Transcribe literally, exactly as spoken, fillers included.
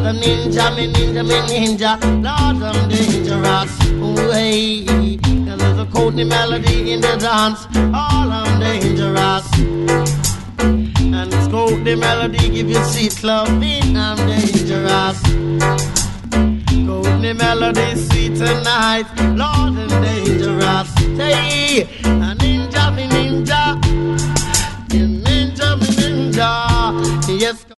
a ninja, me ninja, me ninja. Lord, I'm dangerous. Way, and there's a Courtney melody in the dance. All I'm dangerous. And it's Courtney melody give you sweet loving. I'm dangerous. Courtney melody sweet tonight. Lord, I'm dangerous. Hey,